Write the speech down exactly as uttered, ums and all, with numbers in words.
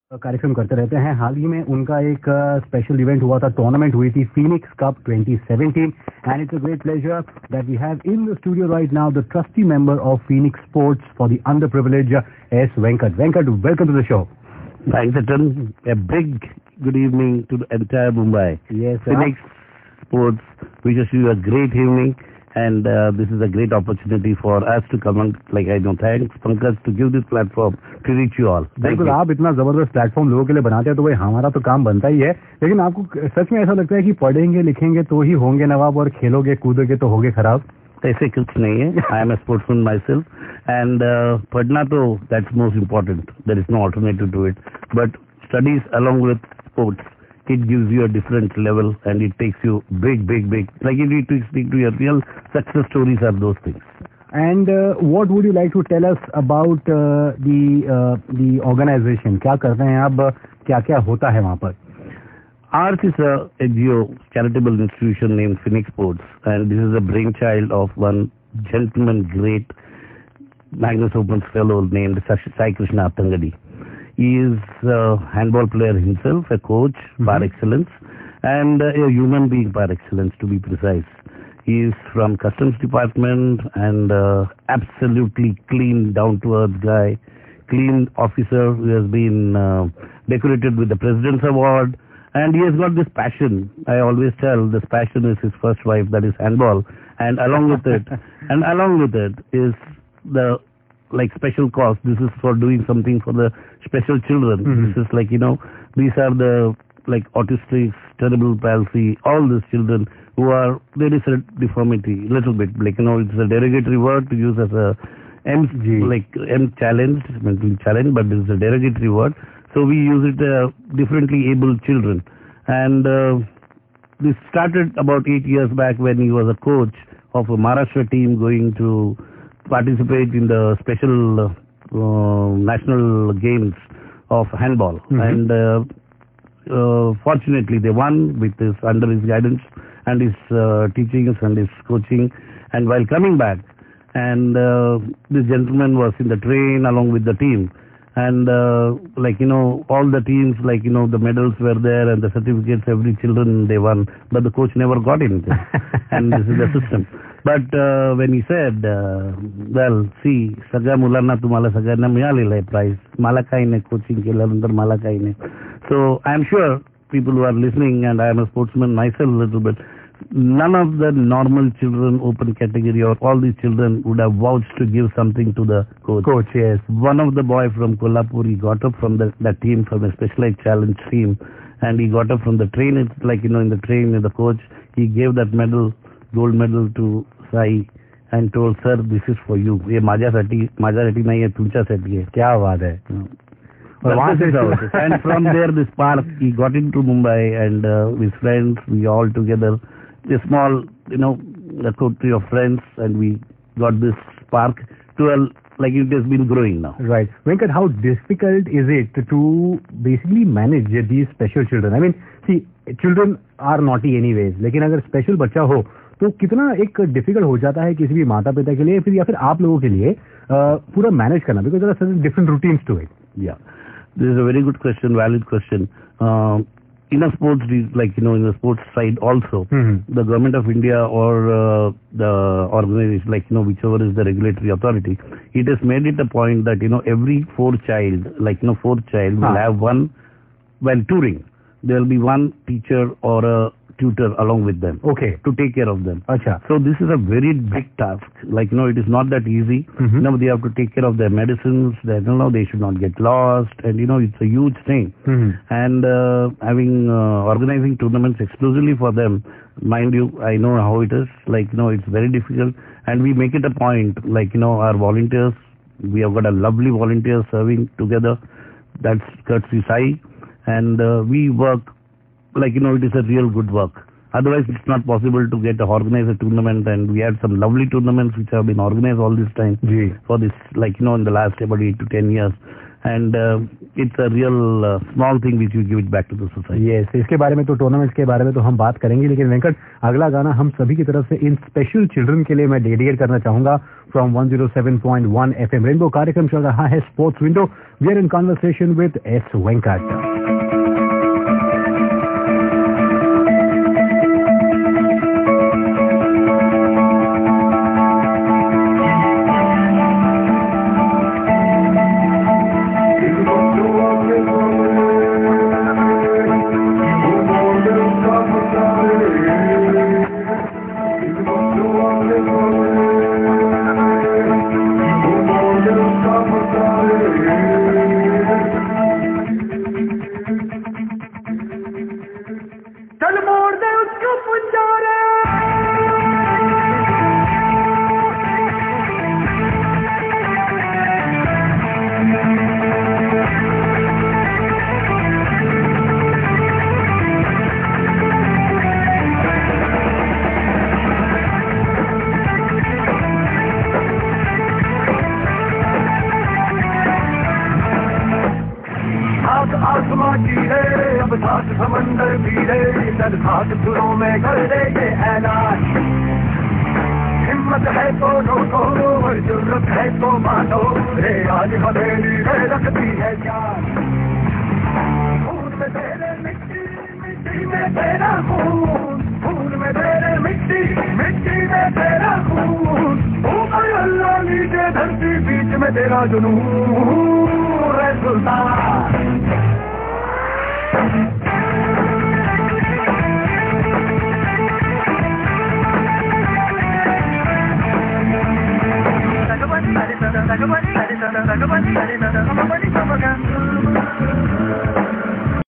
कार्यक्रम करते रहते हैं। हाल ही में उनका एक स्पेशल इवेंट हुआ था, टूर्नामेंट हुई थी Phoenix cup twenty seventeen, and it's a great pleasure that we have in the studio right now the trustee member of Phoenix sports for the under privilege, S Venkat. Venkat, welcome to the show. Thanks, Atan. A big good evening to the entire Mumbai. Yes, sir. Phoenix Sports wishes you a great evening, and uh, this is a great opportunity for us to come and, like I know, thanks Pankaj to give this platform to reach you all. बिल्कुल, आप इतना जबरदस्त platform लोगों के लिए बनाते हैं तो भाई हमारा तो काम बनता ही है. लेकिन आपको सच में ऐसा लगता है कि पढ़ेंगे लिखेंगे तो ही होंगे नवाब और खेलोगे कूदोगे तो होगे खराब? ऐसे कुछ नहीं है. I am a sportsman myself and पढ़ना तो that's most important. There is no alternative to it, but studies along with sports, it gives you a different level and it takes you big, big, big. Like if you to speak to your real success stories are those things. And uh, what would you like to tell us about uh, the uh, the organization? क्या करते हैं आप? क्या क्या होता है वहाँ पर? Ours is a N G O charitable institution named Phoenix Sports, and this is a brainchild of one gentleman, great Magnus Opens fellow named Sai Krishna Attangadi. He is a handball player himself, a coach mm-hmm. par excellence, and uh, a human being par excellence, to be precise. He is from Customs Department and uh, absolutely clean, down-to-earth guy, clean officer who has been uh, decorated with the President's Award, and he has got this passion. I always tell this passion is his first wife, that is handball, and along with it, and along with it is the like special cause. This is for doing something for the special children. Mm-hmm. This is like, you know, these are the like autistic, cerebral palsy, all these children who are, there is a deformity, little bit, like, you know, it's a derogatory word to use as a M, like M challenged, mentally challenged, but this is a derogatory word. So we use it uh, differently abled children. And uh, this started about eight years back when he was a coach of a Maharashtra team going to participate in the special uh, national games of handball. Mm-hmm. And uh, uh, fortunately they won with his, under his guidance and his uh, teachings and his coaching. And while coming back, and uh, this gentleman was in the train along with the team. And uh, like, you know, all the teams, like, you know, the medals were there and the certificates, every children they won, but the coach never got anything. And this is the system. But uh, when he said, uh, well, see, सगळ्या मुलांना तुम्हाला सगळ्यांना मिळालेलं आहे prize, मला काही नाही, coaching केल्यानंतर मला काही नाही. So I am sure people who are listening, and I am a sportsman myself a little bit, none of the normal children, open category, or all these children would have vouched to give something to the coach. Coach, yes. One of the boy from Kolhapur, he got up from the that team, from a specialized challenge team, and he got up from the train. It's like, you know, in the train, in the coach, he gave that medal, gold medal to Sai, and told, sir, this is for you. ये माझ्यासाठी माझ्यासाठी नहीं है, तुमच्यासाठी है. क्या बात है. और वहाँ से and from there this spark, he got into Mumbai, and uh, with friends, we all together, a small, you know, a coterie of friends, and we got this spark to a, like it has been growing now. Right. Venkat, how difficult is it to basically manage these special children? I mean, see, children are naughty anyways, लेकिन अगर special बच्चा हो तो कितना एक difficult हो जाता है किसी भी माता पिता के लिए, फिर या फिर आप लोगों के लिए पूरा मैनेज करना, because there are certain different routines to it. Yeah, this is a very good question, valid question. In a sports, like, you know, in the sports side also, mm-hmm. the government of India or uh, the organization, like, you know, whichever is the regulatory authority, it has made it a point that, you know, every fourth child, like, you know, fourth child will ah. have one, while touring, there will be one teacher or a tutor along with them. Okay. To take care of them. Acha. So this is a very big task. Like, you know, it is not that easy. Mm-hmm. You know, they have to take care of their medicines. They, you know, they should not get lost. And, you know, it's a huge thing. Mm-hmm. And uh, having, uh, organizing tournaments exclusively for them, mind you, I know how it is. Like, you know, it's very difficult. And we make it a point, like, you know, our volunteers, we have got a lovely volunteer serving together. That's courtesy Sai. And uh, we work, like, you know, it is a real good work. Otherwise, it's not possible to get a organize a tournament, and we had some lovely tournaments which have been organized all this time Gee. for this, like, you know, in the last about eight to ten years. and uh, it's a real uh, small thing which you give it back to the society. Yes, इसके बारे में तो tournaments के बारे में तो हम बात करेंगे, लेकिन वेंकट अगला गाना हम सभी की तरफ से इन स्पेशल चिल्ड्रन के लिए मैं डेडिकेट करना चाहूंगा from one oh seven point one FM Rainbow. कार्यक्रम चल रहा है sports window. We are in conversation with S Venkat. समंदर पीड़े दर घाट सुरों में कर दे ये ऐलान। हिम्मत है तो रोको और जुर्रत है तो मानो, रे आज हवेली है रखती है जान। खून में तेरे मिट्टी मिट्टी में तेरा खून, खून में तेरे मिट्टी मिट्टी में तेरा खून। ऊपर अल्लाह नीचे धरती बीच में तेरा जुनून। रे सुल्तान